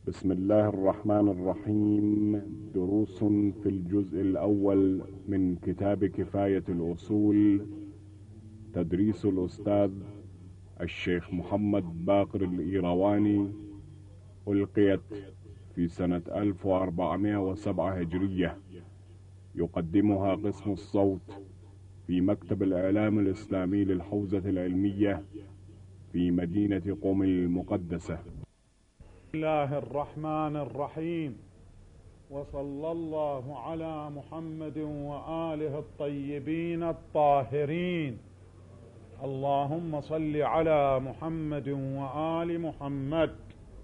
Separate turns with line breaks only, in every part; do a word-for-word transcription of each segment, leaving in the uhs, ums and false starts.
بسم الله الرحمن الرحيم. دروس في الجزء الأول من كتاب كفاية الأصول، تدريس الأستاذ الشيخ محمد باقر الإيرواني، ألقيت في سنة ألف وأربعمائة وسبعة هجرية. يقدمها قسم الصوت في مكتب الإعلام الإسلامي للحوزة العلمية في مدينة قم المقدسة.
بسم الله الرحمن الرحيم، وصلى الله على محمد وآله الطيبين الطاهرين. اللهم صل على محمد وآل محمد.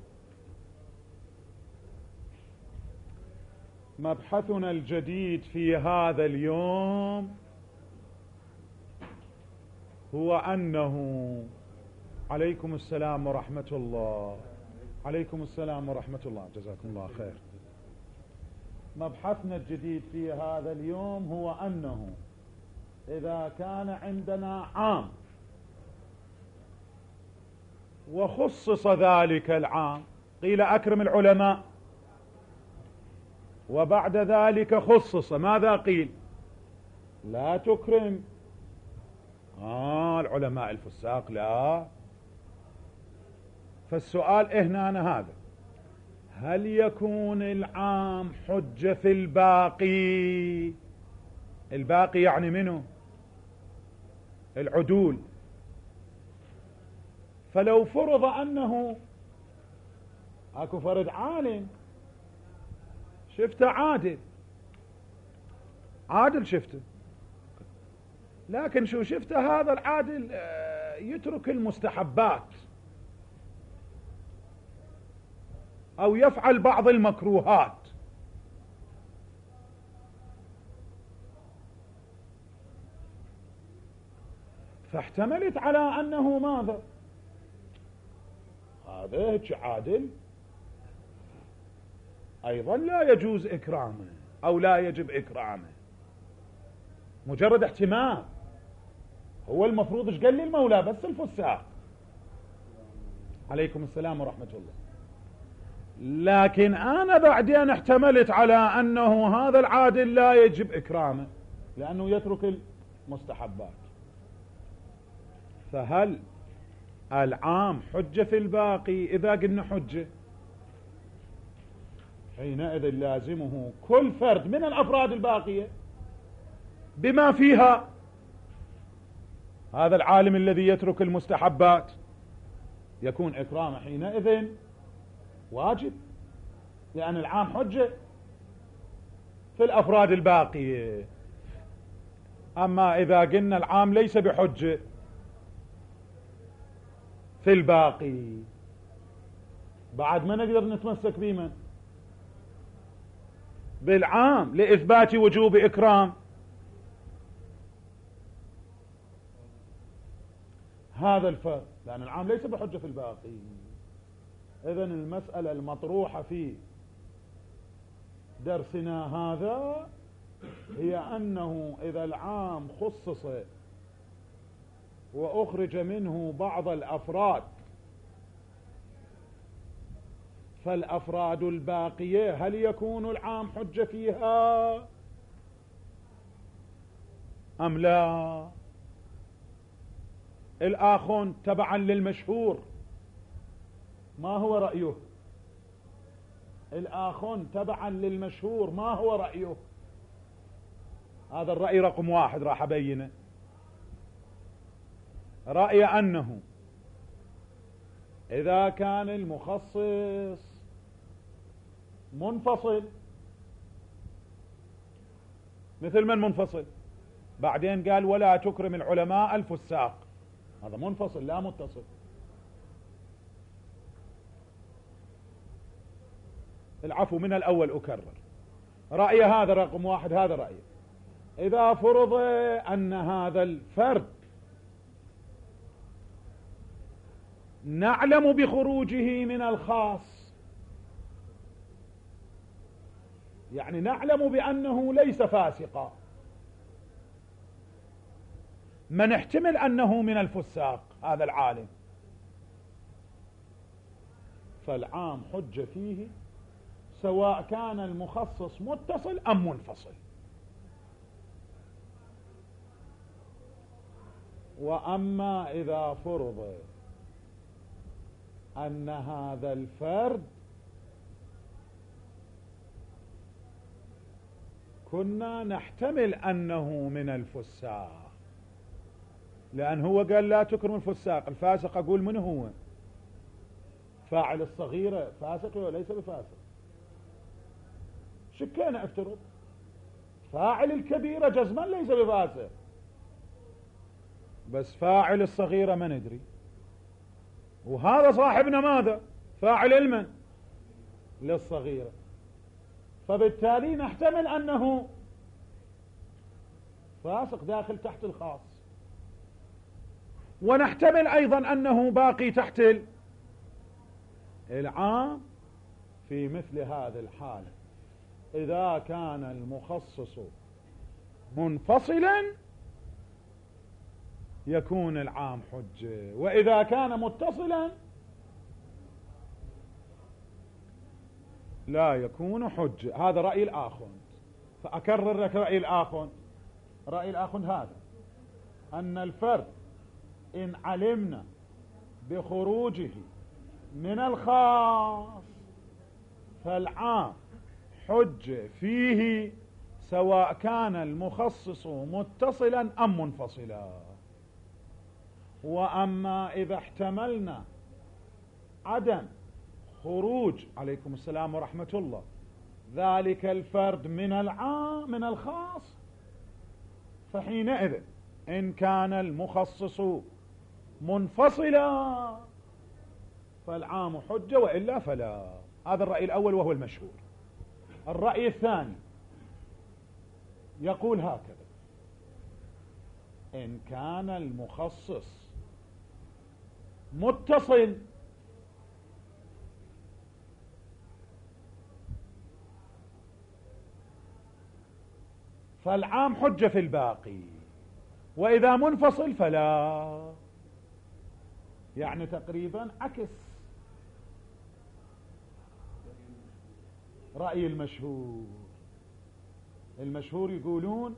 مبحثنا الجديد في هذا اليوم هو أنه عليكم السلام ورحمة الله. عليكم السلام ورحمة الله، جزاكم الله خير. مبحثنا الجديد في هذا اليوم هو أنه إذا كان عندنا عام وخصص ذلك العام، قيل أكرم العلماء، وبعد ذلك خصص، ماذا قيل؟ لا تكرم آه العلماء الفساق، لا. فالسؤال هنا هذا: هل يكون العام حجة في الباقي؟ الباقي يعني منه؟ العدول. فلو فرض أنه اكو فرد عالم شفته عادل عادل شفته، لكن شو شفته هذا العادل يترك المستحبات أو يفعل بعض المكروهات، فاحتملت على أنه ماذا؟ هذا عادل أيضا لا يجوز إكرامه أو لا يجب إكرامه، مجرد احتمال. هو المفروض ايش قال لي المولى؟ بس الفساق. عليكم السلام ورحمة الله. لكن أنا بعدين احتملت على أنه هذا العادل لا يجب إكرامه لأنه يترك المستحبات. فهل العام حجة في الباقي؟ إذا قلنا حجة، حينئذ لازمه كل فرد من الأفراد الباقية بما فيها هذا العالم الذي يترك المستحبات يكون إكرامه حينئذ واجب، لأن العام حجة في الأفراد الباقية. أما إذا قلنا العام ليس بحجة في الباقي، بعد ما نقدر نتمسك بمن؟ بالعام لإثبات وجوب إكرام. هذا الفرق، لأن العام ليس بحجة في الباقي. إذن المسألة المطروحة في درسنا هذا هي أنه إذا العام خصص وأخرج منه بعض الأفراد، فالأفراد الباقية هل يكون العام حجة فيها أم لا؟ الآخون تبعا للمشهور ما هو رأيه؟ الآخون تبعا للمشهور ما هو رأيه؟ هذا الرأي رقم واحد راح أبينه. رأي أنه إذا كان المخصص منفصل، مثل من منفصل؟ بعدين قال ولا تكرم العلماء الفساق، هذا منفصل لا متصل. العفو، من الأول أكرر رأي هذا رقم واحد، هذا رأيه. إذا فرض أن هذا الفرد نعلم بخروجه من الخاص، يعني نعلم بأنه ليس فاسقا، ما نحتمل أنه من الفساق هذا العالم، فالعام حجة فيه سواء كان المخصص متصل أم منفصل. وأما إذا فرض أن هذا الفرد كنا نحتمل أنه من الفساق، لأن هو قال لا تكرم الفساق، الفاسق أقول من هو؟ فاعل الصغيرة فاسق وليس بفاسق، شكينا افترض فاعل الكبيرة جزما ليس بفاسق، بس فاعل الصغيرة ما ندري، وهذا صاحبنا ماذا؟ فاعل المن؟ للصغيرة، فبالتالي نحتمل أنه فاسق داخل تحت الخاص، ونحتمل أيضا أنه باقي تحت العام. في مثل هذه الحالة إذا كان المخصص منفصلا يكون العام حجة، وإذا كان متصلا لا يكون حجة. هذا رأي الآخوند. فأكرر لك رأي الآخوند. رأي الآخوند هذا أن الفرد إن علمنا بخروجه من الخاص فالعام حجة فيه سواء كان المخصص متصلا أم منفصلا. وأما إذا احتملنا عدم خروج عليكم السلام ورحمة الله ذلك الفرد من العام من الخاص، فحينئذ إن كان المخصص منفصلا فالعام حجة وإلا فلا. هذا الرأي الأول وهو المشهور. الرأي الثاني يقول هكذا: إن كان المخصص متصل فالعام حجة في الباقي، وإذا منفصل فلا. يعني تقريبا عكس رأي المشهور. المشهور يقولون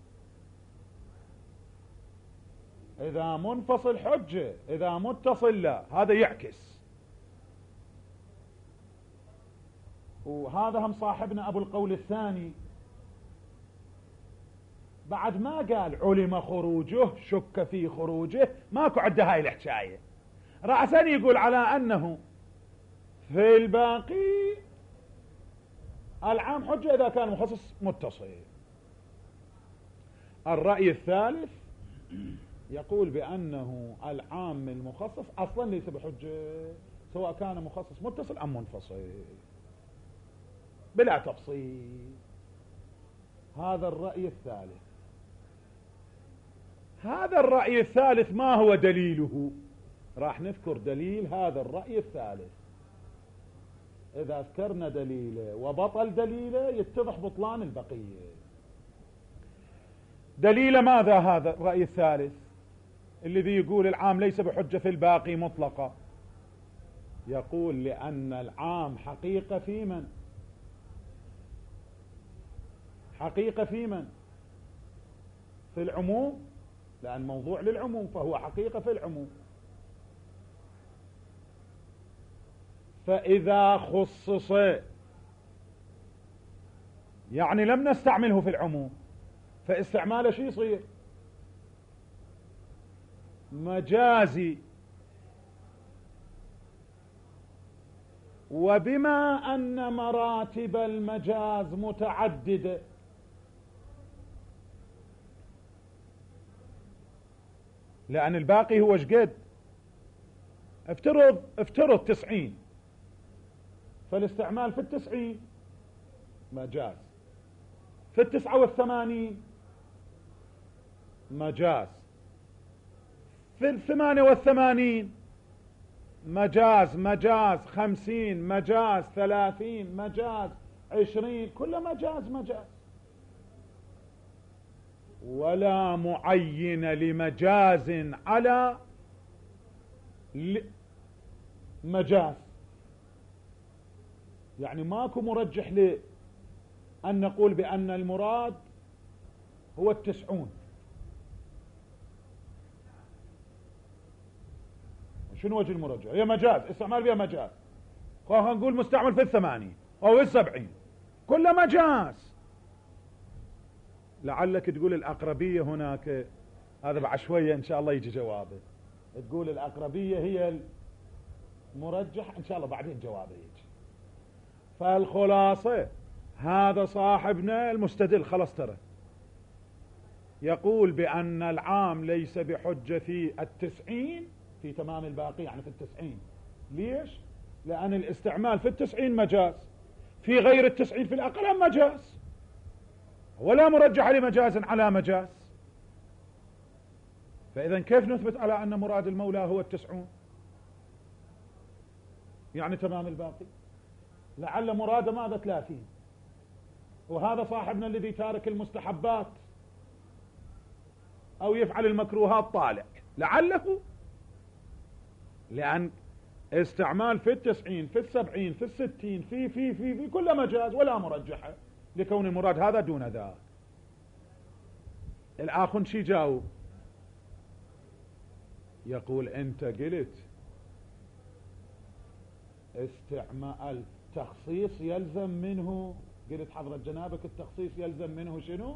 إذا منفصل حجة، إذا متصل لا. هذا يعكس. وهذا هم صاحبنا أبو القول الثاني بعد ما قال علم خروجه شك في خروجه، ماكو عده هاي الحكاية. رأسا يقول على أنه في الباقي العام حجة إذا كان مخصص متصل. الرأي الثالث يقول بأنه العام المخصص أصلا ليس بحجة سواء كان مخصص متصل أم منفصل بلا تفصيل. هذا الرأي الثالث. هذا الرأي الثالث ما هو دليله؟ راح نذكر دليل هذا الرأي الثالث. إذا ذكرنا دليله وبطل دليله يتضح بطلان البقية. دليل ماذا هذا الرأي الثالث الذي يقول العام ليس بحجة في الباقي مطلقة؟ يقول لأن العام حقيقة في من؟ حقيقة في من؟ في العموم، لأن موضوع للعموم فهو حقيقة في العموم. فإذا خصص يعني لم نستعمله في العموم، فاستعماله شو يصير؟ مجازي. وبما أن مراتب المجاز متعددة لأن الباقي هو شقد؟ افترض افترض تسعين، فالاستعمال في التسعين مجاز، في التسعة والثمانين مجاز، في الثمانية والثمانين مجاز، مجاز خمسين مجاز، ثلاثين مجاز، عشرين، كل مجاز مجاز. ولا معين لمجاز على مجاز. يعني ماكو مرجح لأن نقول بأن المراد هو التسعون. شنو وجه المرجح؟ هي مجاز، استعمال بها مجاز. خلينا نقول مستعمل في الثمانين أو السبعين، كله مجاز. لعلك تقول الأقربية هناك، هذا بعد شوية إن شاء الله يجي جوابه. تقول الأقربية هي المرجح، إن شاء الله بعدين جوابه يجي. فالخلاصة هذا صاحبنا المستدل خلاص ترى يقول بأن العام ليس بحجة في التسعين، في تمام الباقي يعني في التسعين. ليش؟ لأن الاستعمال في التسعين مجاز، في غير التسعين في الأقل مجاز، ولا مرجح لمجاز على مجاز. فإذا كيف نثبت على أن مراد المولى هو التسعون يعني تمام الباقي؟ لعل مراد ماذا ثلاثين، وهذا صاحبنا الذي تارك المستحبات أو يفعل المكروهات طالع لعله، لأن استعمال في التسعين في السبعين في الستين في في في في كل مجاز ولا مرجحة لكون المراد هذا دون ذاك. الآخر شي جاوب؟ يقول أنت قلت استعمال التخصيص يلزم منه، قلت حضرة جنابك التخصيص يلزم منه شنو؟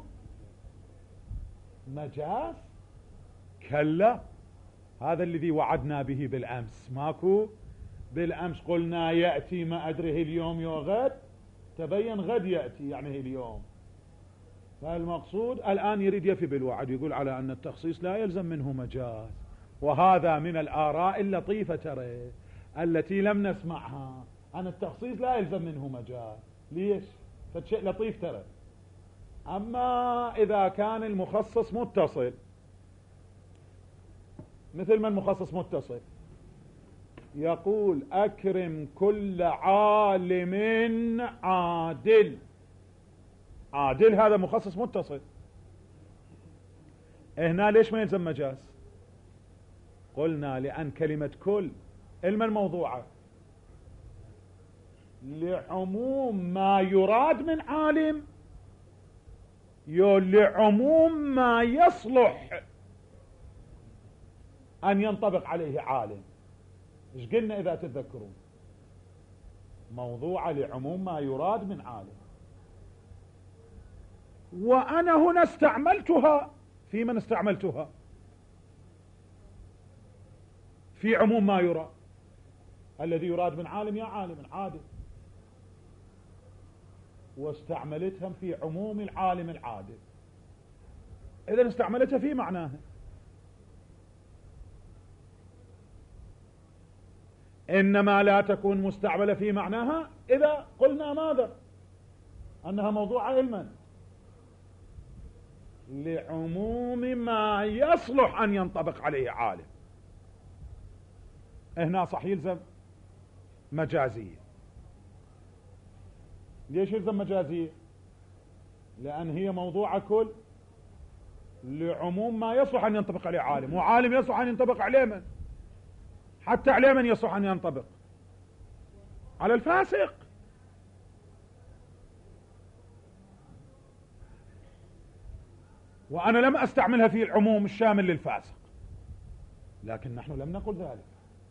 مجاز. كلا، هذا الذي وعدنا به بالأمس. ماكو بالأمس قلنا يأتي ما أدري اليوم يو غد، تبين غد يأتي يعني اليوم. فالمقصود الآن يريد يفي بالوعد، يقول على أن التخصيص لا يلزم منه مجاز. وهذا من الآراء اللطيفة ترى التي لم نسمعها، أن التخصيص لا يلزم منه مجاز. ليش؟ فشيء لطيف ترى. أما إذا كان المخصص متصل، مثل ما المخصص متصل يقول أكرم كل عالم عادل، عادل هذا مخصص متصل. هنا ليش ما يلزم مجاز؟ قلنا لأن كلمة كل علما الموضوعة لعموم ما يراد من عالم، لعموم ما يصلح أن ينطبق عليه عالم. إيش قلنا إذا تتذكرون؟ موضوعة لعموم ما يراد من عالم. وأنا هنا استعملتها في من استعملتها في عموم ما يراد. الذي يراد من عالم يا عالم عادل، واستعملتهم في عموم العالم العادل، إذا استعملتها في معناها. إنما لا تكون مستعملة في معناها إذا قلنا ماذا؟ أنها موضوع علما لعموم ما يصلح أن ينطبق عليه عالم. هنا صح يلزم مجازية. ليش يلزم مجازية؟ لأن هي موضوع كل لعموم ما يصلح أن ينطبق عليه عالم، وعالم يصلح أن ينطبق عليه من؟ حتى عليه من يصلح أن ينطبق؟ على الفاسق. وأنا لم أستعملها في العموم الشامل للفاسق، لكن نحن لم نقل ذلك.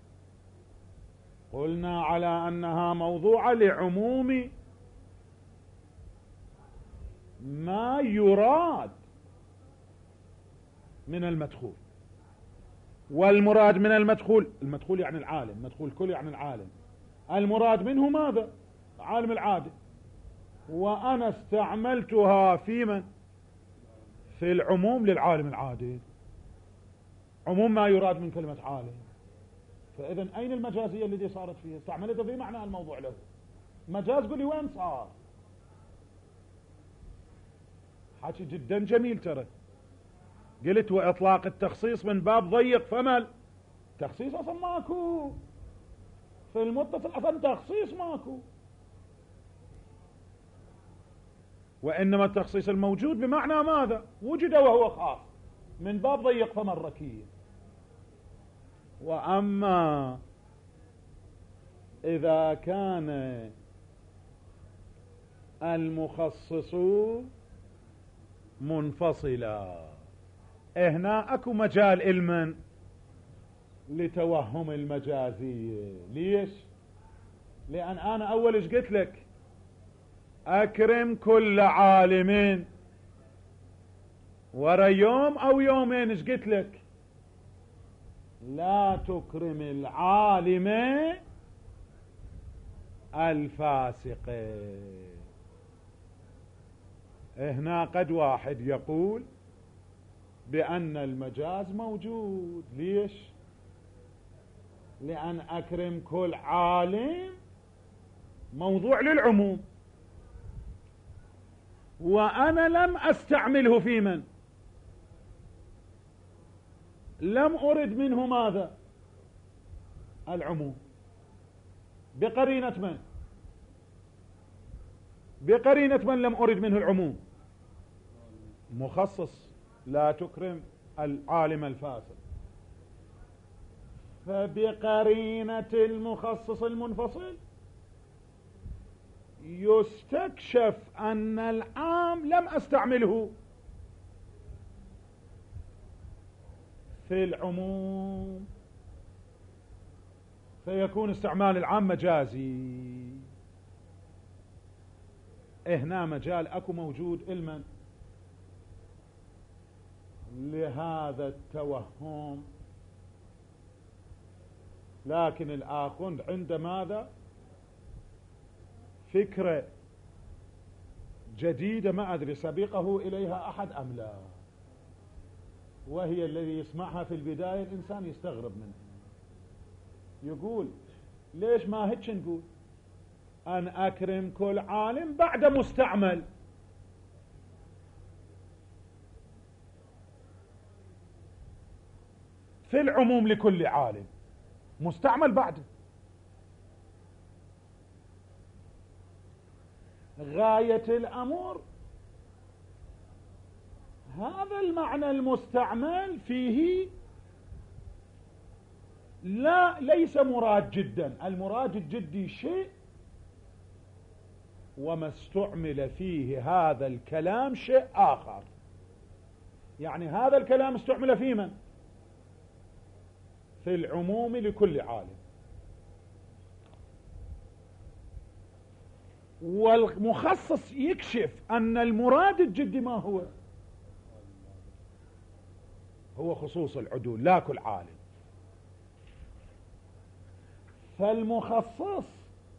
قلنا على أنها موضوعة لعموم ما يراد من المدخول. والمراد من المدخول، المدخول يعني العالم، مدخول كل يعني العالم، المراد منه ماذا؟ عالم العادل. وأنا استعملتها في من؟ في العموم للعالم العادل، عموم ما يراد من كلمة عالم. فإذا أين المجازية التي صارت فيها؟ استعملتها في معنى الموضوع له. مجاز قولي وين صار؟ حكي جدا جميل ترى. قلت وإطلاق التخصيص من باب ضيق فمل. تخصيص أصلا ماكو في المتصل، أصلا تخصيص ماكو. وإنما التخصيص الموجود بمعنى ماذا؟ وجد وهو خاص، من باب ضيق فمن ركية. وأما إذا كان المخصص منفصلا. هنا اكو مجال المن لتوهم المجازية. ليش؟ لان انا اول ايش قلت لك؟ اكرم كل عالم. ورا يوم او يومين ايش قلت لك؟ لا تكرم العالم الفاسق. هنا قد واحد يقول بأن المجاز موجود. ليش؟ لأن أكرم كل عالم موضوع للعموم، وأنا لم أستعمله في من؟ لم أرد منه ماذا؟ العموم. بقرينة من؟ بقرينة من لم أرد منه العموم؟ مخصص. لا تكرم العالم الفاسد. فبقرينة المخصص المنفصل يستكشف أن العام لم أستعمله في العموم، فيكون استعمال العام مجازي. هنا مجال اكو موجود المن لهذا التوهم. لكن الآخر عند ماذا؟ فكرة جديدة ما أدري سبقه إليها أحد أم لا، وهي الذي يسمعها في البداية الإنسان يستغرب منها. يقول ليش ما هيك نقول أن أكرم كل عالم بعد مستعمل؟ في العموم لكل عالم مستعمل بعده. غاية الأمر هذا المعنى المستعمل فيه لا ليس مراد جدا. المراد الجدي شيء، وما استعمل فيه هذا الكلام شيء آخر. يعني هذا الكلام استعمل في من؟ في العموم لكل عالم. والمخصص يكشف أن المراد الجدي ما هو؟ هو خصوص العدول لا كل عالم. فالمخصص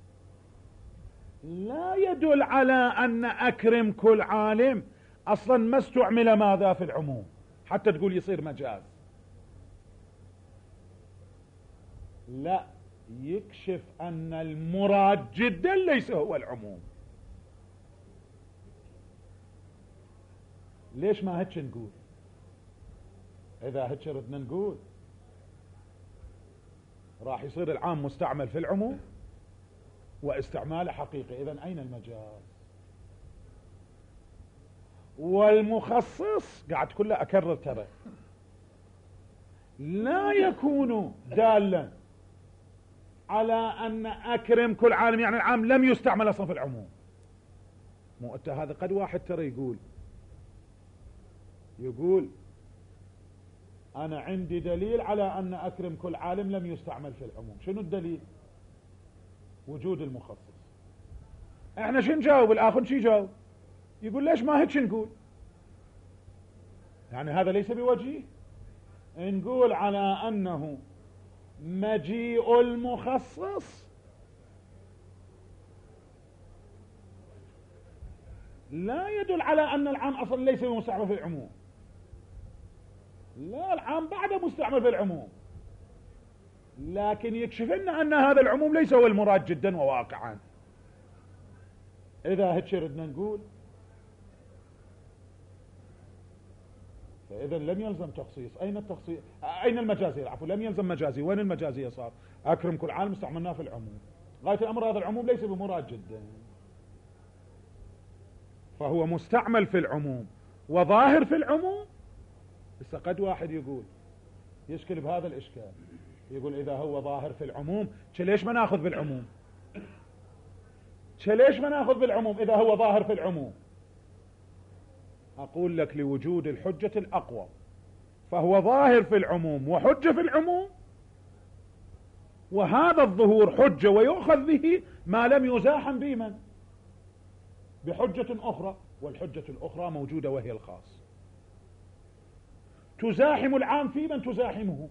لا يدل على أن أكرم كل عالم أصلا ما استعمل ماذا في العموم حتى تقول يصير مجاز. لا، يكشف أن المراد جدا ليس هو العموم. ليش ما هيك نقول؟ إذا هيك ردنا نقول راح يصير العام مستعمل في العموم واستعماله حقيقي. إذن أين المجاز؟ والمخصص قاعد كله أكرر ترى لا يكون دالا على أن أكرم كل عالم يعني العام لم يستعمل أصلا في العموم. مو أنت هذا قد واحد ترى يقول يقول أنا عندي دليل على أن أكرم كل عالم لم يستعمل في العموم. شنو الدليل؟ وجود المخصص. احنا شو نجاوب؟ الآخر شو يجاوب؟ يقول ليش ما هيك نقول؟ يعني هذا ليس بوجيه. نقول على أنه مجيء المخصص لا يدل على أن العام أصلا ليس مستعمل في العموم. لا، العام بعد مستعمل في العموم، لكن يكشف لنا أن هذا العموم ليس هو المراد جدا وواقعا. إذا هيك ردنا نقول فإذا لم يلزم تخصيص. أين التخصيص؟ أين المجازية؟ عفوا لم يلزم مجازي. وين المجازية صار؟ أكرم كل عالم استعملناه في العموم. غاية الأمر هذا العموم ليس بمراد جدا، فهو مستعمل في العموم وظاهر في العموم. بس قد واحد يقول يشكل بهذا الإشكال، يقول إذا هو ظاهر في العموم ليش ما ناخذ بالعموم؟ ليش ما ناخذ بالعموم إذا هو ظاهر في العموم؟ أقول لك لوجود الحجة الأقوى، فهو ظاهر في العموم وحجة في العموم، وهذا الظهور حجة ويؤخذ به ما لم يزاحم بمن؟ بحجة أخرى، والحجة الأخرى موجودة وهي الخاص. تزاحم العام في من تزاحمه؟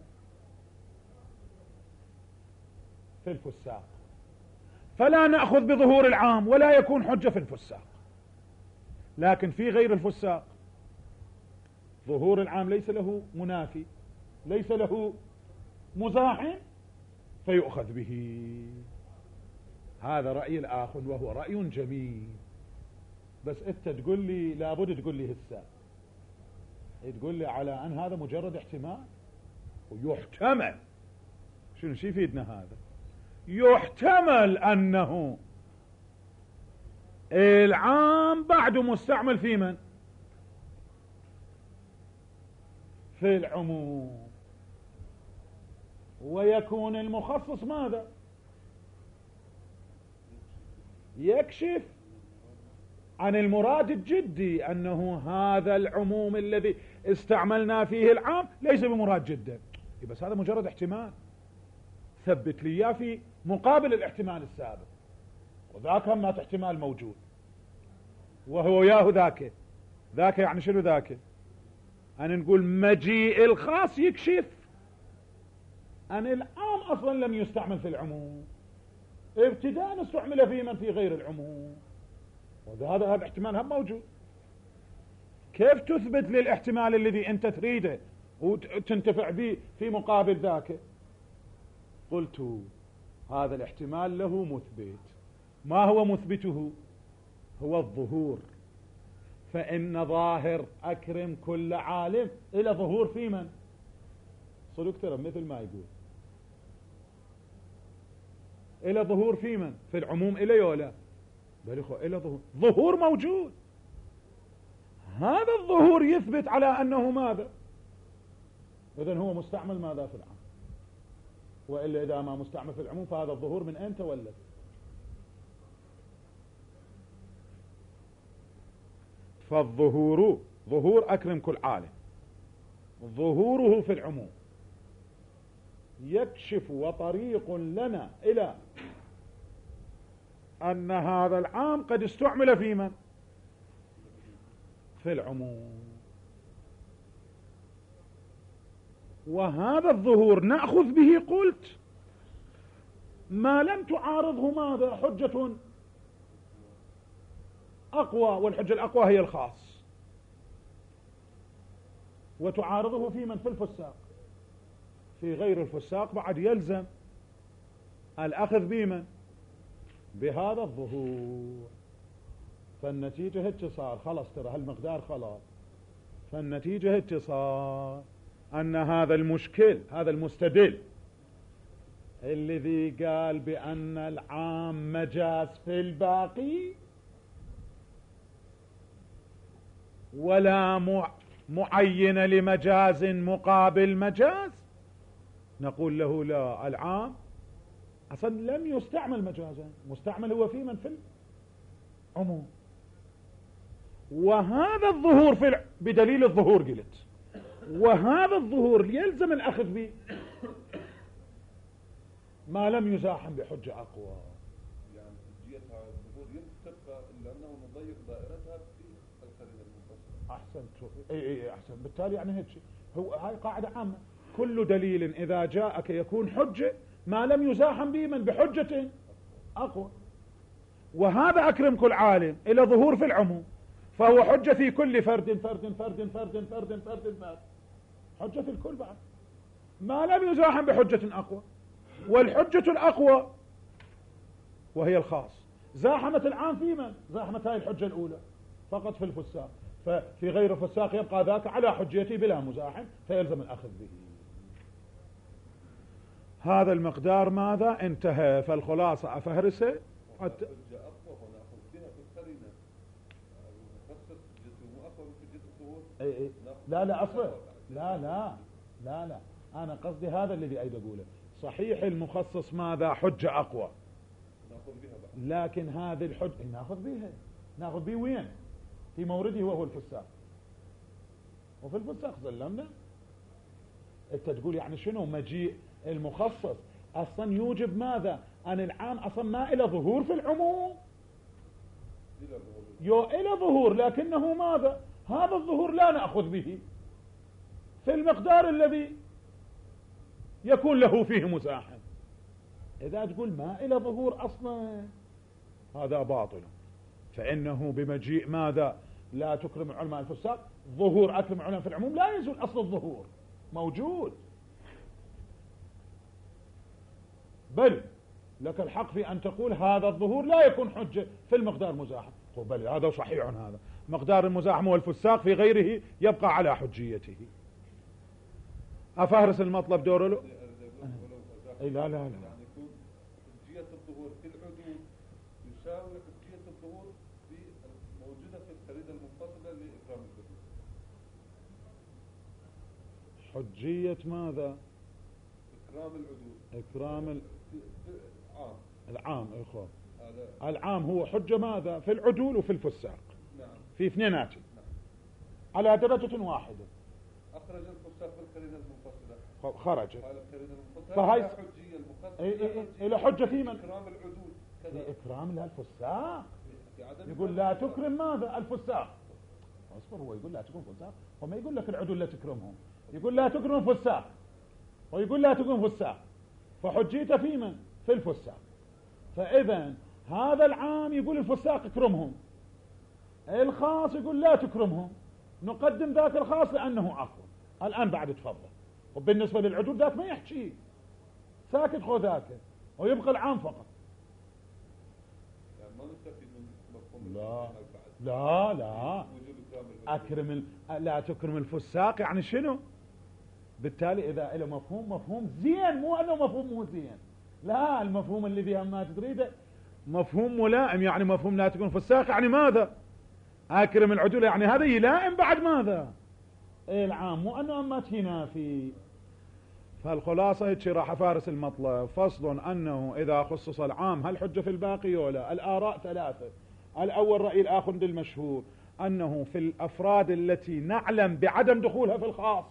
في الفساق، فلا نأخذ بظهور العام ولا يكون حجة في الفساق. لكن في غير الفساق ظهور العام ليس له منافي، ليس له مزاحم، فيؤخذ به. هذا رأي الآخر وهو رأي جميل، بس انت تقول لي لابد تقول لي هسه، تقول لي على ان هذا مجرد احتمال ويحتمل. شنو شي يفيدنا هذا؟ يحتمل انه العام بعده مستعمل في من؟ في العموم، ويكون المخصص ماذا؟ يكشف عن المراد الجدي، انه هذا العموم الذي استعملنا فيه العام ليس بمراد جدا. بس هذا مجرد احتمال، ثبت لي اياه في مقابل الاحتمال السابق، وذاك هم احتمال موجود وهو ياهو ذاك. ذاك يعني شنو ذاك؟ أن نقول مجيء الخاص يكشف أن العام أصلا لم يستعمل في العموم، ابتداء استعمل في من؟ في غير العموم، وهذا هذا احتمال هم موجود. كيف تثبت للاحتمال الذي أنت تريده وتنتفع به في مقابل ذاك؟ قلت هذا الاحتمال له مثبت. ما هو مثبته؟ هو الظهور. فإن ظاهر أكرم كل عالم إلى ظهور في من؟ صدق ترى مثل ما يقول إلى ظهور في من؟ في العموم إلى ولا بل إخوة إلى ظهور. ظهور موجود، هذا الظهور يثبت على أنه ماذا؟ إذن هو مستعمل ماذا في العام، وإلا إذا ما مستعمل في العموم فهذا الظهور من أين تولد؟ فالظهور ظهور أكرم كل عالم، ظهوره في العموم يكشف وطريق لنا إلى أن هذا العام قد استعمل في من؟ في العموم. وهذا الظهور نأخذ به قلت ما لم تعارضه ماذا؟ حجة أقوى، والحجة الأقوى هي الخاص، وتعارضه في من؟ في الفساق. في غير الفساق بعد يلزم الأخذ بمن؟ بهذا الظهور. فالنتيجة اتصال، خلاص ترى هالمقدار خلاص. فالنتيجة اتصال أن هذا المشكل، هذا المستدل الذي قال بأن العام مجاز في الباقي ولا معين لمجاز مقابل مجاز، نقول له لا، العام أصلا لم يستعمل مجازا، مستعمل هو في من؟ في العموم. وهذا الظهور في الع... بدليل الظهور قلت، وهذا الظهور يلزم الأخذ به ما لم يزاحم بحجة أقوى.
يعني جيتها الظهور يبقى لأنه نضيق دائرتها في القرينة المنفصلة.
أحسنت، اي اي أحسن. بالتالي يعني هيك هو هاي قاعدة عامة، كل دليل إذا جاءك يكون حجة ما لم يزاحم به من بحجة أقوى. وهذا أكرم كل عالم إلى ظهور في العموم، فهو حجة في كل فرد فرد فرد فرد فرد فرد فرد، حجة في الكل بعد ما لم يزاحم بحجة أقوى. والحجة الأقوى وهي الخاص زاحمت العام في من؟ زاحمت هاي الحجة الأولى فقط في الفساق، ففي غير الفساق يبقى ذاك على حجيته بلا مزاحم، فيلزم الأخذ به. هذا المقدار ماذا؟ انتهى. فالخلاصة أفهرسه حتى اي اي لا لا أصلا لا لا لا لا أنا قصدي هذا الذي أريد أقوله. صحيح المخصص ماذا؟ حجة أقوى،
نأخذ بها بعد.
لكن هذه الحجة ناخذ بها، ناخذ بها وين؟ في مورده وهو الفساق، وفي الفساق سلمنا. انت تقول يعني شنو مجيء المخصص اصلا يوجب ماذا؟ ان العام اصلا ما الى ظهور في العموم، يو الى ظهور، لكنه ماذا؟ هذا الظهور لا نأخذ به في المقدار الذي يكون له فيه مزاحم. اذا تقول ما الى ظهور اصلا هذا باطل، فانه بمجيء ماذا؟ لا تكرم علماء الفساق، ظهور اكرم علماء في العموم لا يزول اصل الظهور موجود، بل لك الحق في ان تقول هذا الظهور لا يكون حجة في المقدار مزاحم. بل هذا صحيح، هذا مقدار المزاحم والفساق في غيره يبقى على حجيته. افهرس المطلب دور له؟ اي لا لا لا
يعني يكون حجية الظهور في العدول يساوي حجية الظهور في موجودة في الخريطة المنفصلة لإكرام العدول.
حجية ماذا؟
إكرام العدول.
إكرام ال...
عام.
العام إخوة. العام هو حجة ماذا؟ في العدول وفي الفساق.
نعم.
في اثنينات.
نعم.
على درجة واحدة.
أخرج الفساق في القرينة المنفصلة.
خرج.
قال القرينة المنفصلة.
فهي
حجية المخصص.
إيه إيه إلى حجة في من؟
إكرام العدول.
في إكرام لا الفساق. يقول لا تكرم ماذا؟ الفساق. اصبر، هو يقول لا تكرم فساق، وما يقول لك العدول لا تكرمهم، يقول لا تكرم فساق، ويقول لا تكرم فساق، فحجيته في من؟ في الفساق. فإذا هذا العام يقول الفساق اكرمهم، الخاص يقول لا تكرمهم، نقدم ذاك الخاص لأنه أقوى. الآن بعد تفضل. وبالنسبة للعدول ذاك ما يحكي، ساكت خو ذاك، ويبقى العام فقط.
يعني ما نستفيد من مفهوم
لا لا لا أكرم ال... لا تكرم الفساق يعني شنو؟ بالتالي إذا له مفهوم مفهوم زين، مو أنه مفهوم مو زين، لا، المفهوم اللي فيها ما تريده مفهوم ملائم. يعني مفهوم لا تكون فساق يعني ماذا؟ أكرم العدول يعني هذا يلائم بعد ماذا؟ إيه العام، مو أنه أمات هنا في. فالخلاصة هيك راح فارس المطلب. فصل أنه إذا خصص العام هل حجة في الباقي ولا؟ الآراء ثلاثة. الأول رأي الآخر المشهور أنه في الأفراد التي نعلم بعدم دخولها في الخاص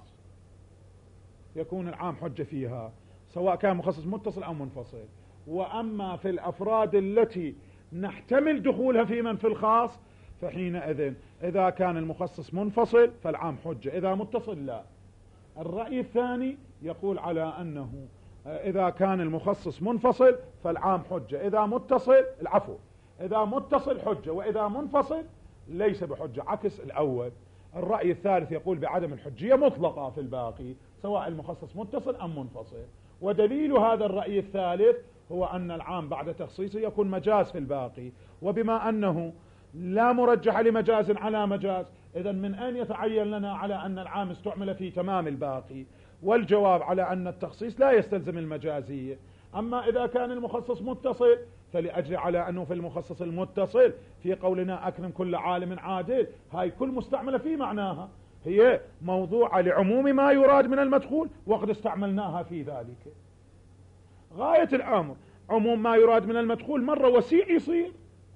يكون العام حجة فيها، سواء كان مخصص متصل أو منفصل. وأما في الأفراد التي نحتمل دخولها في من في الخاص فحينئذ إذا كان المخصص منفصل فالعام حجة، إذا متصل لا. الرأي الثاني يقول على أنه إذا كان المخصص منفصل فالعام حجة، إذا متصل العفو إذا متصل حجة، وإذا منفصل ليس بحجة، عكس الأول. الرأي الثالث يقول بعدم الحجية مطلقة في الباقي سواء المخصص متصل أم منفصل. ودليل هذا الرأي الثالث هو أن العام بعد تخصيصه يكون مجاز في الباقي، وبما أنه لا مرجح لمجاز على مجاز، إذن من أين يتعين لنا على أن العام استعمل في تمام الباقي؟ والجواب على أن التخصيص لا يستلزم المجازية. أما إذا كان المخصص متصل فلأجل على أنه في المخصص المتصل في قولنا أكرم كل عالم عادل، هاي كل مستعملة في معناها هي موضوعة لعموم ما يراد من المدخول، وقد استعملناها في ذلك. غاية الأمر عموم ما يراد من المدخول مرة وسيع يصير،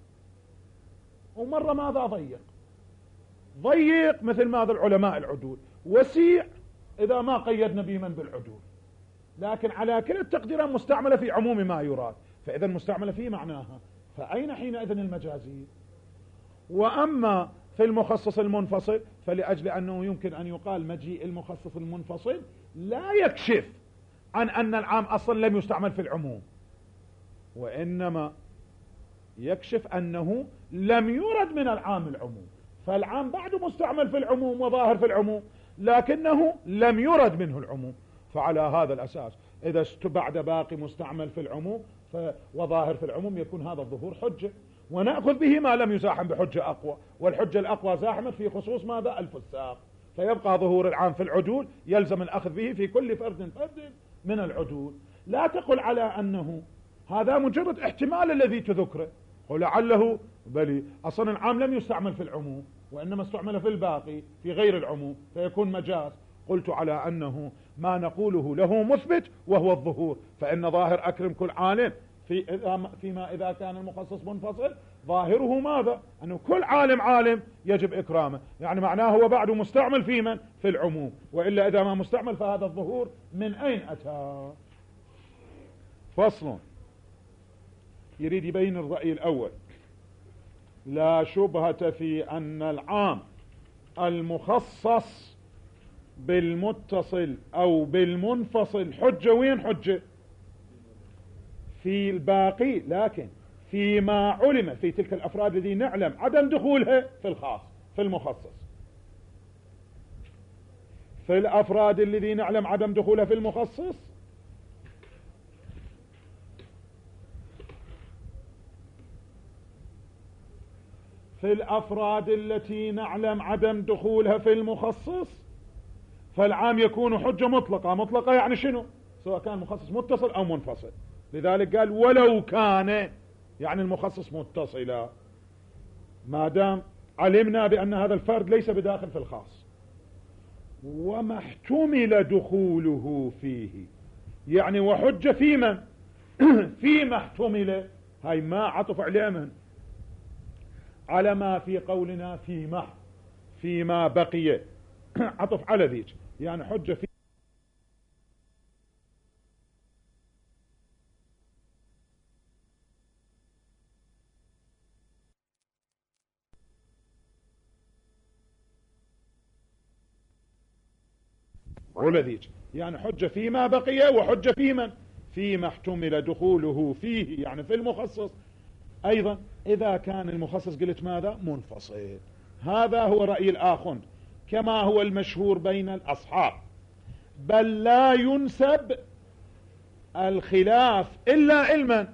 ومرة ماذا ضيق ضيق مثل ماذا العلماء العدول، وسيع إذا ما قيدنا بمن بالعدول. لكن على كل التقديرات مستعملة في عموم ما يراد، فإذا مستعملة في معناها، فأين حينئذ المجازية؟ وأما في المخصص المنفصل فلأجل أنه يمكن أن يقال مجيء المخصص المنفصل لا يكشف عن أن العام أصلا لم يستعمل في العموم، وإنما يكشف أنه لم يرد من العام العموم، فالعام بعد مستعمل في العموم وظاهر في العموم لكنه لم يرد منه العموم. فعلى هذا الأساس إذا بعد باقي مستعمل في العموم وظاهر في العموم يكون هذا الظهور حجة، ونأخذ به ما لم يزاحم بحجة أقوى، والحجة الأقوى زاحمت في خصوص ماذا؟ الفساق، فيبقى ظهور العام في العدول يلزم الأخذ به في كل فرد فرد من العدول. لا تقل على أنه هذا مجرد احتمال الذي تذكره ولعله بل أصلا العام لم يستعمل في العموم وإنما استعمل في الباقي في غير العموم فيكون مجاز. قلت على أنه ما نقوله له مثبت وهو الظهور، فإن ظاهر أكرم كل عالم في فيما إذا كان المخصص منفصل ظاهره ماذا؟ أنه كل عالم عالم يجب إكرامه، يعني معناه هو بعده مستعمل في من؟ في العموم، وإلا إذا ما مستعمل فهذا الظهور من أين أتى؟ فصل. يريد يبين الرأي الأول: لا شبهة في أن العام المخصص بالمتصل أو بالمنفصل حجة. وين حجة؟ في الباقي، لكن فيما علم في تلك الأفراد الذي نعلم عدم دخولها في الخاص في المخصص. في الأفراد الذي نعلم عدم دخولها في المخصص في الأفراد التي نعلم عدم دخولها في المخصص فالعام يكون حجة مطلقة. مطلقة يعني شنو؟ سواء كان مخصص متصل أو منفصل. لذلك قال ولو كان، يعني المخصص متصلا، ما دام علمنا بأن هذا الفرد ليس بداخل في الخاص. وما احتمل دخوله فيه، يعني وحجة في من؟ فيما احتمل. هاي ما عطف عليه من على ما في قولنا فيما فيما بقي عطف على ذيك، يعني حجة في على ذيك، يعني حجة فيما بقي وحجة في من؟ فيما احتمل دخوله فيه، يعني في المخصص. أيضا إذا كان المخصص قلت ماذا؟ منفصل. هذا هو رأي الآخر كما هو المشهور بين الأصحاب، بل لا ينسب الخلاف إلا علما،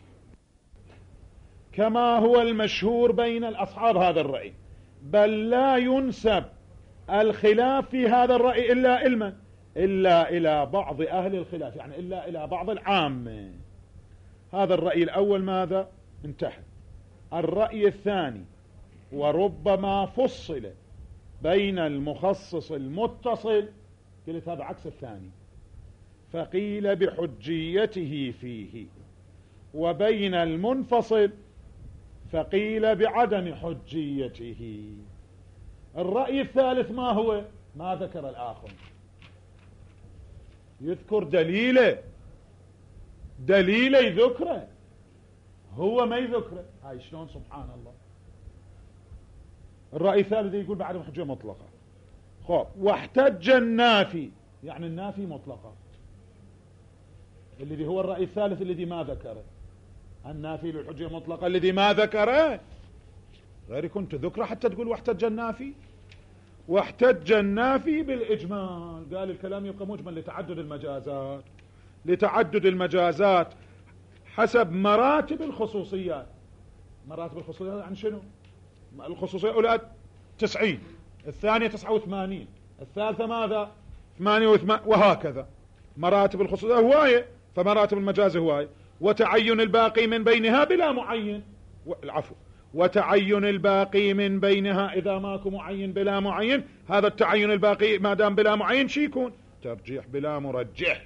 كما هو المشهور بين الأصحاب هذا الرأي، بل لا ينسب الخلاف في هذا الرأي إلا علما، إلا إلى بعض أهل الخلاف، يعني إلا إلى بعض العامة. هذا الرأي الأول ماذا؟ انتهى. الرأي الثاني: وربما فصل بين المخصص المتصل، قلت هذا عكس الثاني، فقيل بحجيته فيه، وبين المنفصل فقيل بعدم حجيته. الرأي الثالث ما هو؟ ما ذكر الآخر، يذكر دليله دليله يذكره، هو ما يذكره. هاي شلون؟ سبحان الله. الرأي الثالث يقول بعدم حجة مطلقة. خب، واحتج النافي، يعني النافي مطلقة، الذي هو الرأي الثالث الذي ما ذكره. النافي للحجة مطلقة الذي ما ذكره، غير كنت ذكره حتى تقول واحتج النافي. واحتج النافي بالإجمال، قال الكلام يبقى مجمل لتعدد المجازات، لتعدد المجازات حسب مراتب الخصوصيات. مراتب الخصوصيات عن شنو؟ الخصوصية الأولى تسعين، الثانية تسعة وثمانين، الثالثة ماذا؟ ثمانية وثمانين، وهكذا. مراتب الخصوصية هواية، فمراتب المجاز هواية. وتعين الباقي من بينها بلا معين، العفو، وتعين الباقي من بينها إذا ماكو معين بلا معين. هذا التعين الباقي ما دام بلا معين شي يكون؟ ترجيح بلا مرجح.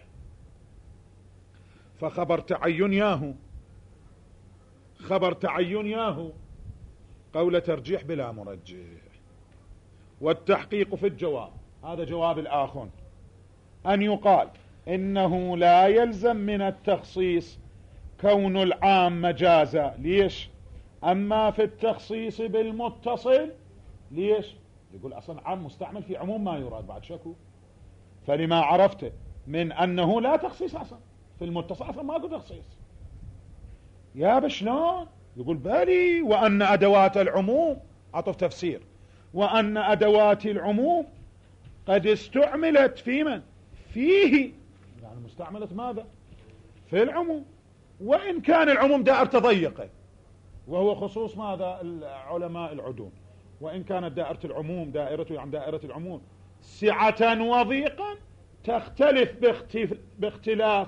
فخبر تعين ياهو، خبر تعين ياهو قول ترجيح بلا مرجح. والتحقيق في الجواب، هذا جواب الآخر، أن يقال إنه لا يلزم من التخصيص كون العام مجازا. ليش؟ أما في التخصيص بالمتصل، ليش؟ يقول أصلا عام مستعمل في عموم ما يراد، بعد شكو. فلما عرفت من أنه لا تخصيص أصلا في المتصل، أصلا ما أقول تخصيص. يا بشلون؟ يقول بالي، وأن أدوات العموم، عطف تفسير، وأن أدوات العموم قد استعملت في من؟ فيه، يعني مستعملت ماذا؟ في العموم، وإن كان العموم دائرته ضيقة، وهو خصوص ماذا؟ العلماء العدوم. وإن كانت دائرة العموم دائرته عن دائرة العموم سعة وضيقا تختلف باختلاف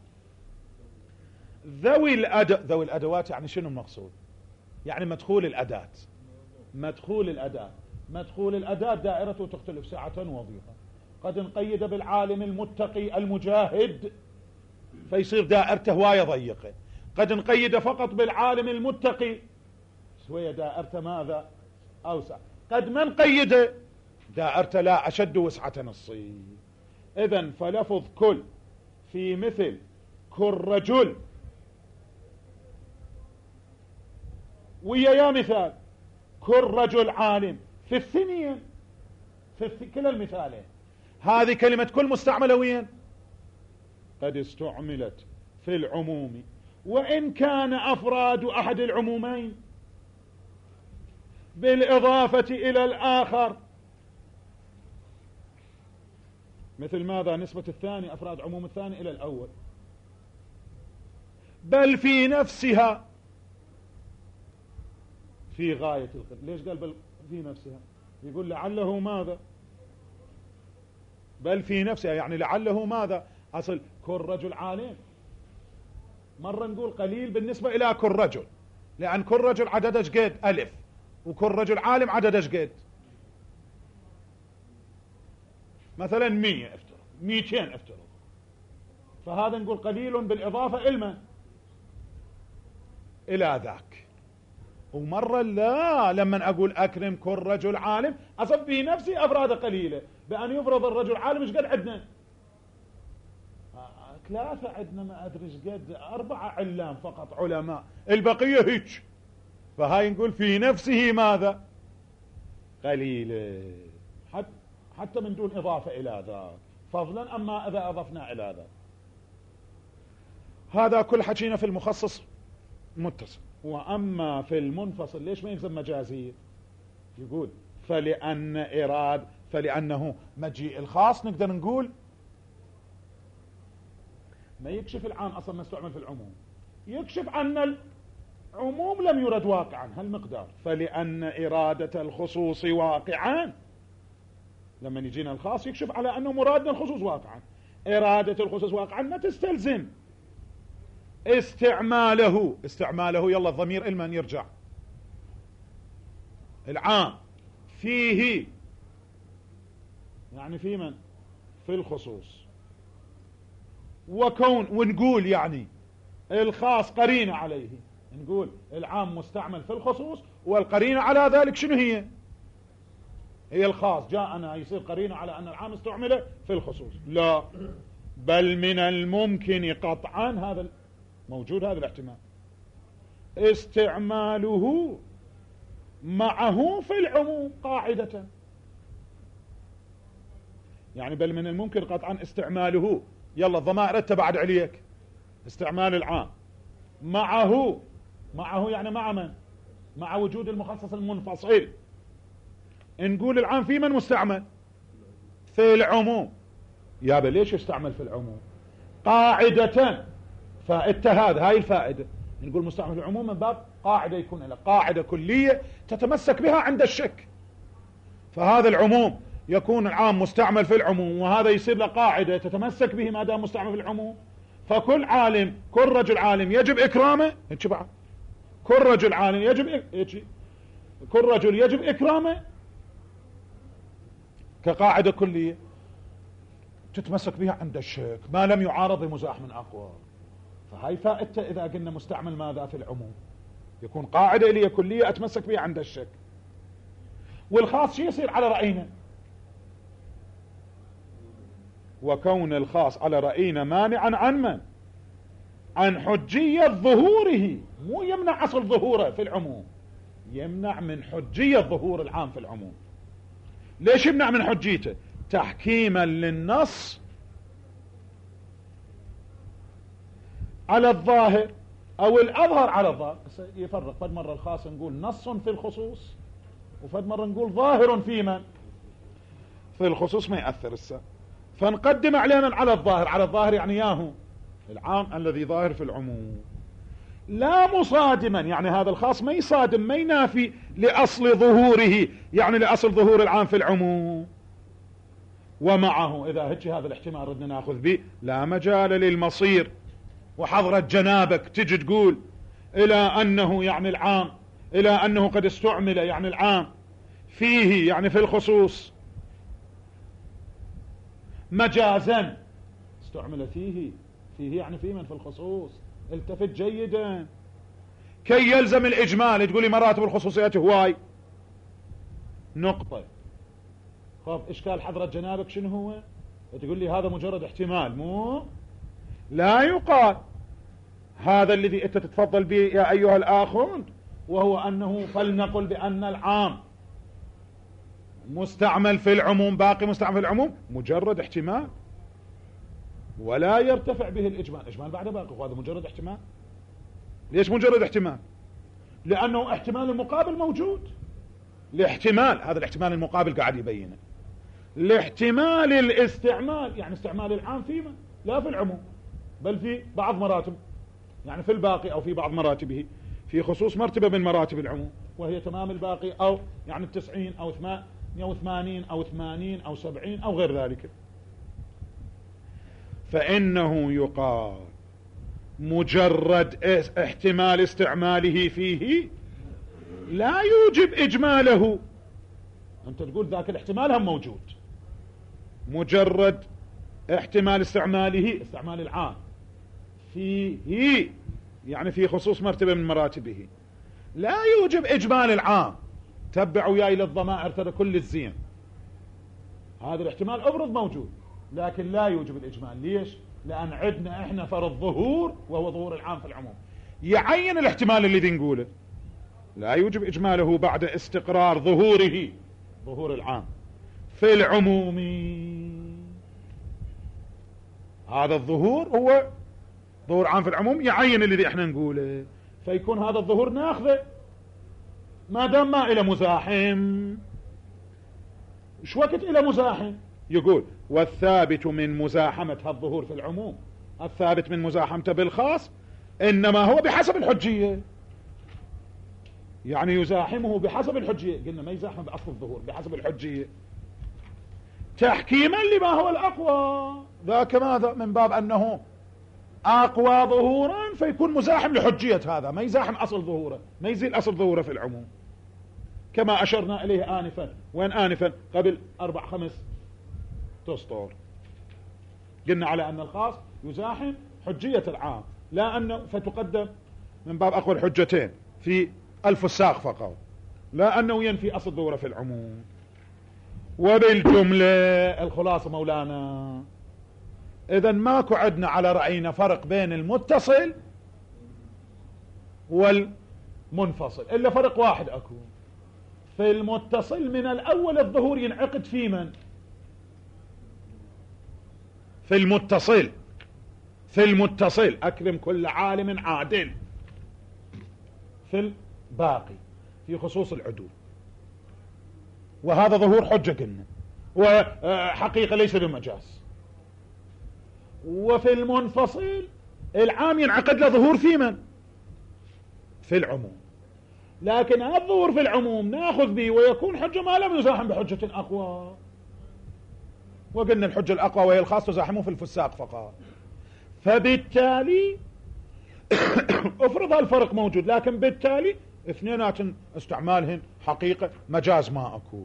ذوي الأد... ذوي الأدوات. يعني شنو المقصود؟ يعني مدخول الأداة، مدخول الأداة مدخول الأداة دائرته تختلف سعة وضيقا. قد نقيد بالعالم المتقي المجاهد فيصير دائرته هواية ضيقة، قد نقيد فقط بالعالم المتقي شوية دائرته ماذا أوسع، قد ما نقيده دائرته لا أشد وسعة نصي. إذن فلفظ كل في مثل كل رجل ويا يا مثال كل رجل عالم في الثنين في كلا المثالين. هذه كلمة كل مستعملة وين؟ قد استعملت في العموم وإن كان أفراد أحد العمومين بالإضافة إلى الآخر. مثل ماذا؟ نسبة الثاني أفراد عموم الثاني إلى الأول. بل في نفسها في غاية القدر. ليش قال بل في نفسها؟ يقول لعله ماذا؟ بل في نفسها يعني لعله ماذا؟ أصل كل رجل عالم مرة نقول قليل بالنسبة إلى كل رجل، لأن كل رجل عدده قد ألف وكل رجل عالم عدده قد مثلا مية افترض ميتين افترض، فهذا نقول قليل بالإضافة إلما إلى ذاك. ومرة لا، لما أقول أكرم كل رجل عالم أصب في نفسي أفراد قليلة، بأن يفرض الرجل عالم إيش قد عندنا؟ ثلاثة عندنا ما أدري إيش قد، أربعة علام فقط علماء، البقية هيك. فهاي نقول في نفسه ماذا؟ قليلة، حتى حتى من دون إضافة إلى ذاك، فضلا أما إذا أضفنا إلى ذاك. هذا كل حكينا في المخصص متصل. وأما في المنفصل ليش ما يلزم مجازية؟ يقول فلأن إراد فلأنه مجيء الخاص نقدر نقول ما يكشف العام أصلا ما استعمل في العموم، يكشف أن العموم لم يرد واقعا هالمقدار. فلأن إرادة الخصوص واقعا، لما يجينا الخاص يكشف على أنه مرادنا الخصوص واقعا. إرادة الخصوص واقعا ما تستلزم استعماله. استعماله يلا الضمير إلمن يرجع؟ العام فيه يعني في من؟ في الخصوص. وكون ونقول يعني الخاص قرينة عليه، نقول العام مستعمل في الخصوص والقرينة على ذلك شنو هي؟ هي الخاص جاءنا يصير قرينة على أن العام استعمل في الخصوص. لا، بل من الممكن قطعا هذا موجود هذا الاحتمال استعماله معه في العموم قاعدة. يعني بل من الممكن قطعا استعماله، يلا الضمائر اتبعد عليك، استعمال العام معه، معه يعني مع من؟ مع وجود المخصص المنفصل. نقول العام في من مستعمل؟ في العموم. يا بل ليش يستعمل في العموم؟ قاعدة. فائدة هذا هاي الفائدة، نقول مستعمل في العموم من باب قاعدة يكون له قاعدة كلية تتمسك بها عند الشك. فهذا العموم يكون العام مستعمل في العموم، وهذا يصير له قاعدة تتمسك به ما دام مستعمل في العموم. فكل عالم كل رجل عالم يجب إكرامه، هيك بعد كل رجل عالم يجب هيك كل رجل يجب إكرامه كقاعدة كلية تتمسك بها عند الشك ما لم يعارض بمزاح من أقوى. فهاي فائدته إذا قلنا مستعمل ماذا في العموم، يكون قاعدة إلي كلية أتمسك بها عند الشك. والخاص شي يصير على رأينا؟ وكون الخاص على رأينا مانعا عن من؟ عن حجية ظهوره، مو يمنع أصل ظهوره في العموم، يمنع من حجية ظهور العام في العموم. ليش يمنع من حجيته؟ تحكيما للنص على الظاهر او الاظهر على الظاهر. يفرق، فد مرة الخاص نقول نص في الخصوص، وفد مرة نقول ظاهر في من؟ في الخصوص ما يأثر السا. فنقدم علينا على الظاهر، على الظاهر يعني ياهو العام الذي ظاهر في العموم، لا مصادما، يعني هذا الخاص ما يصادم ما ينافي لأصل ظهوره، يعني لأصل ظهور العام في العموم. ومعه إذا هيك هذا الاحتمال ردنا ناخذ به لا مجال للمصير وحضرة جنابك تجي تقول إلى أنه يعني العام، إلى أنه قد استعمل يعني العام فيه يعني في الخصوص مجازا، استعمل فيه، فيه يعني في من في الخصوص التفت جيدا. كي يلزم الإجمال تقول لي مراتب الخصوصيات هواي نقطة. خاف إشكال حضرة جنابك شنو هو؟ تقول لي هذا مجرد احتمال، مو لا يقال هذا الذي أنت تتفضل به يا أيها الآخر، وهو أنه فلنقل بأن العام مستعمل في العموم باقي مستعمل في العموم مجرد احتمال ولا يرتفع به الإجمال. الإجمال بعد باقي وهذا مجرد احتمال. ليش مجرد احتمال؟ لأنه احتمال المقابل موجود. الاحتمال هذا الاحتمال المقابل قاعد يبينه لاحتمال الاستعمال، يعني استعمال العام فيما لا في العموم بل في بعض مراتب، يعني في الباقي أو في بعض مراتبه في خصوص مرتبة من مراتب العموم وهي تمام الباقي أو يعني التسعين أو ثمانية وثمانين أو ثمانين أو سبعين أو غير ذلك. فإنه يقال مجرد احتمال استعماله فيه لا يوجب إجماله. أنت تقول ذاك الاحتمال هم موجود، مجرد احتمال استعماله استعمال العام فيه يعني في خصوص مرتبة من مراتبه لا يوجب إجمال العام. تبعوا وياي للضمائر ترى كل الزين، هذا الاحتمال أبرز موجود لكن لا يوجب الإجمال. ليش؟ لأن عندنا إحنا فرض ظهور وهو ظهور العام في العموم، يعين الاحتمال الذي نقوله لا يوجب إجماله بعد استقرار ظهوره ظهور العام في العموم. هذا الظهور هو ظهور عام في العموم يعين الذي احنا نقوله، فيكون هذا الظهور ناخذه ما دام ما إلى مزاحم. شو وقت إلى مزاحم؟ يقول والثابت من مزاحمة الظهور في العموم، الثابت من مزاحمته بالخاص إنما هو بحسب الحجية، يعني يزاحمه بحسب الحجية. قلنا ما يزاحم بأصل الظهور بحسب الحجية تحكيما لما هو الأقوى. ذاك ماذا؟ من باب أنه أقوى ظهورا فيكون مزاحم لحجية هذا، ما يزاحم أصل ظهوره، ما يزيل أصل ظهوره في العموم كما أشرنا إليه آنفا. وين آنفا؟ قبل أربع خمس تسطور قلنا على أن الخاص يزاحم حجية العام، لا أنه فتقدم من باب أقوى الحجتين في الفساق فقط، لا أنه ينفي أصل ظهوره في العموم. وبالجملة الخلاصة مولانا إذن ماكو عدنا على رأينا فرق بين المتصل والمنفصل إلا فرق واحد أكو. في المتصل من الأول الظهور ينعقد في من؟ في المتصل في المتصل أكرم كل عالم عادل. في الباقي في خصوص العدول، وهذا ظهور حجة قلنا وحقيقة ليس بمجاز. وفي المنفصل العام ينعقد له ظهور في من؟ في العموم، لكن هذا الظهور في العموم ناخذ به ويكون حجة ما لم يزاحم بحجة أقوى. وقلنا الحجة الأقوى وهي الخاص تزاحمه في الفساق فقط. فبالتالي افرض الفرق موجود، لكن بالتالي اثنينات استعمالهن حقيقة مجاز ما أكو.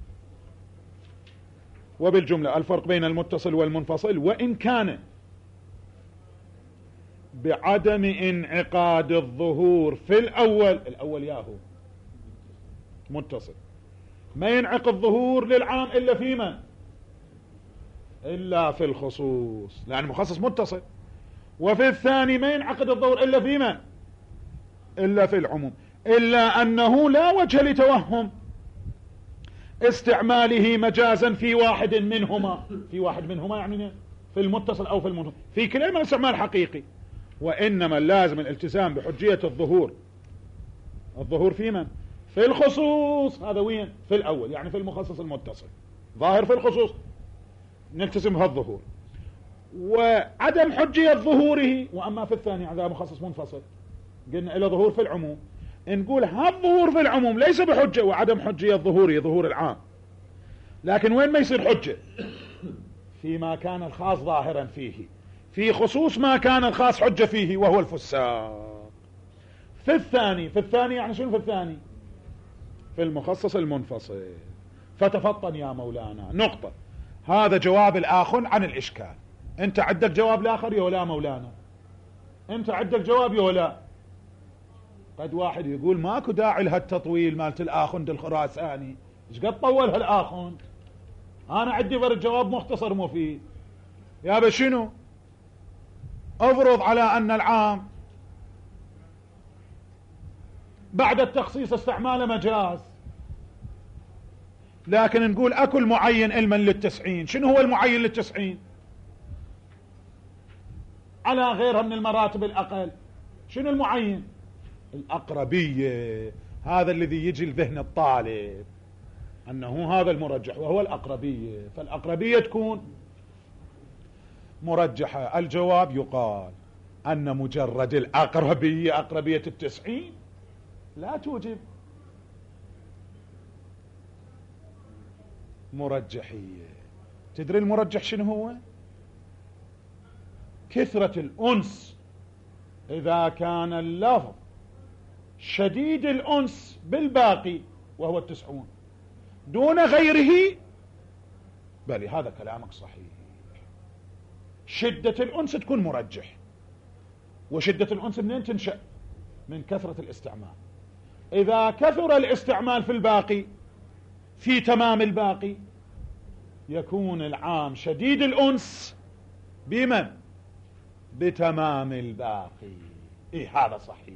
وبالجملة الفرق بين المتصل والمنفصل وإن كان بعدم انعقاد الظهور في الأول، الأول ياهو متصل ما ينعقد ظهور للعام إلا في من؟ إلا في الخصوص لأن مخصص متصل. وفي الثاني ما ينعقد الظهور إلا في من؟ إلا في العموم، إلا أنه لا وجه لتوهم استعماله مجازا في واحد منهما. في واحد منهما يعني في المتصل أو في المنفصل، في كلمة استعمال حقيقي. وإنما اللازم الالتزام بحجية الظهور. الظهور في من؟ في الخصوص. هذا وين؟ في الأول يعني في المخصص المتصل، ظاهر في الخصوص نلتزم بهالظهور. وعدم حجية ظهوره، وأما في الثاني هذا مخصص منفصل قلنا إلى ظهور في العموم، نقول هالظهور في العموم ليس بحجة، وعدم حجية ظهوره ظهور العام. لكن وين ما يصير حجة؟ فيما كان الخاص ظاهرا فيه، في خصوص ما كان الخاص حجة فيه وهو الفساق. في الثاني في الثاني يعني شنو في الثاني؟ في المخصص المنفصل. فتفطن يا مولانا. نقطة. هذا جواب الآخر عن الإشكال. أنت عندك جواب الآخر يا ولا مولانا؟ انت عندك جواب ولا؟ قد واحد يقول ماكو داعي لهالتطويل مالت الاخند الخراساني، ايش قد طول هالاخند؟ انا عندي فرد جواب مختصر مفيد. يا شنو؟ افرض على ان العام بعد التخصيص استعمال مجاز، لكن نقول اكو المعين علما للتسعين. شنو هو المعين للتسعين على غيرها من المراتب الاقل؟ شنو المعين؟ الاقربية. هذا الذي يجي لذهن الطالب انه هذا المرجح وهو الاقربية، فالاقربية تكون مرجحة. الجواب يقال ان مجرد الاقربية، اقربية التسعين، لا توجب مرجحية. تدري المرجح شنو هو؟ كثرة الأنس. إذا كان اللفظ شديد الأنس بالباقي وهو التسعون دون غيره، بل هذا كلامك صحيح، شدة الأنس تكون مرجح. وشدة الأنس منين تنشأ؟ من كثرة الاستعمال. إذا كثر الاستعمال في الباقي، في تمام الباقي، يكون العام شديد الأنس بمن؟ بتمام الباقي. إيه هذا صحيح.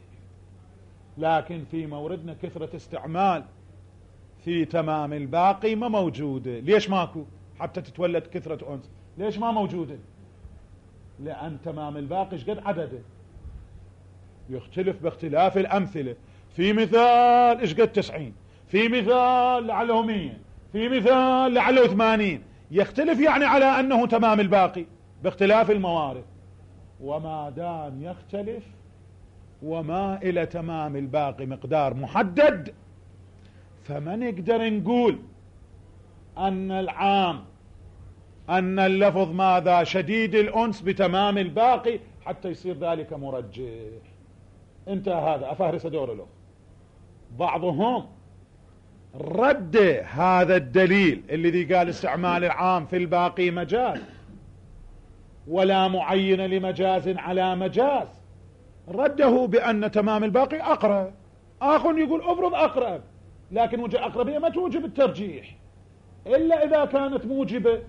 لكن في موردنا كثرة استعمال في تمام الباقي ما موجودة. ليش ماكو؟ حتى تتولد كثرة أنس. ليش ما موجودة؟ لأن تمام الباقي ايش قد عدده؟ يختلف باختلاف الأمثلة. في مثال ايش قد تسعين، في مثال لعله مية، في مثال لعله ثمانين. يختلف يعني على أنه تمام الباقي باختلاف الموارد. وما دام يختلف وما إلى تمام الباقي مقدار محدد، فما نقدر نقول أن العام أن اللفظ ماذا؟ شديد الأنس بتمام الباقي حتى يصير ذلك مرجح. انتهى هذا. أفهرس دور له. بعضهم رد هذا الدليل الذي قال استعمال العام في الباقي مجاز ولا معين لمجاز على مجاز، رده بأن تمام الباقي أقرب. آخر يقول افرض أقرب، لكن وجه أقربية ما توجب الترجيح إلا إذا كانت موجبة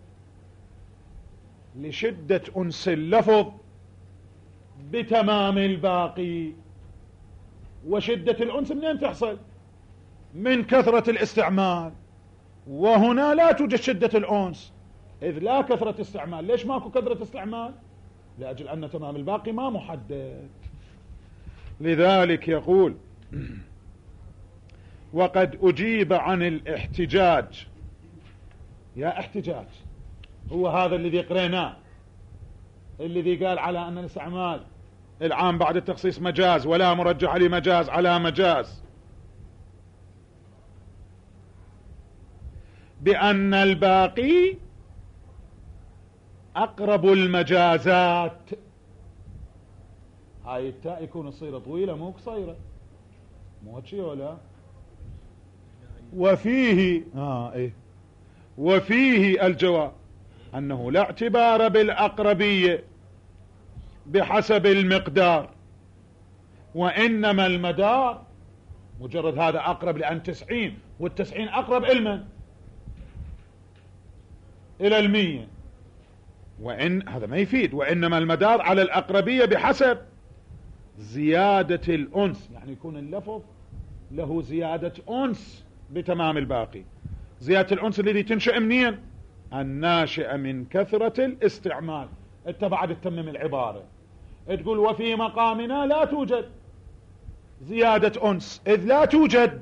لشدة أنس اللفظ بتمام الباقي. وشدة الأنس منين تحصل؟ من كثرة الاستعمال. وهنا لا توجد شدة الأنس إذ لا كثرة استعمال. ليش ماكو كثرة استعمال؟ لأجل أن تمام الباقي ما محدد. لذلك يقول وقد أجيب عن الاحتجاج. يا احتجاج هو هذا الذي قريناه، الذي قال على أن الاستعمال العام بعد التخصيص مجاز ولا مرجح لمجاز على مجاز، بأن الباقي أقرب المجازات. هاي التاء يكون الصيغة طويلة مو قصيرة، مو هالشي ولا؟ وفيه آه إيه وفيه الجواب أنه لا اعتبار بالأقربية بحسب المقدار، وإنما المدار مجرد هذا أقرب لأن تسعين، والتسعين أقرب إلمن؟ إلى المية. وإن هذا ما يفيد. وإنما المدار على الأقربية بحسب زيادة الأنس، يعني يكون اللفظ له زيادة أنس بتمام الباقي. زيادة الأنس الذي تنشأ منين؟ الناشئة من كثرة الاستعمال. انت بعد تتمم العبارة تقول وفي مقامنا لا توجد زيادة أنس إذ لا توجد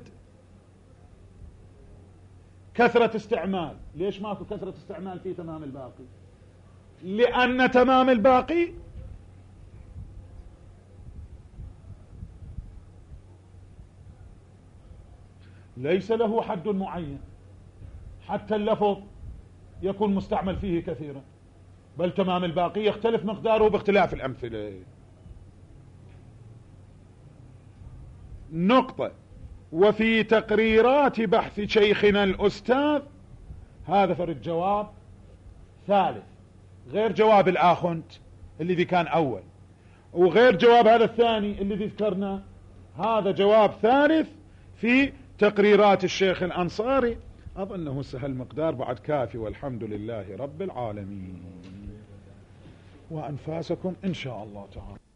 كثرة استعمال. ليش ماكو كثرة استعمال في تمام الباقي؟ لأن تمام الباقي ليس له حد معين حتى اللفظ يكون مستعمل فيه كثيرا، بل تمام الباقي يختلف مقداره باختلاف الأمثلة. نقطة. وفي تقريرات بحث شيخنا الأستاذ، هذا فرد جواب ثالث غير جواب الآخنت الذي كان أول. وغير جواب هذا الثاني الذي ذكرناه، هذا جواب ثالث في تقريرات الشيخ الأنصاري. أظنه سهل مقدار بعد كافي، والحمد لله رب العالمين. وأنفاسكم إن شاء الله تعالى.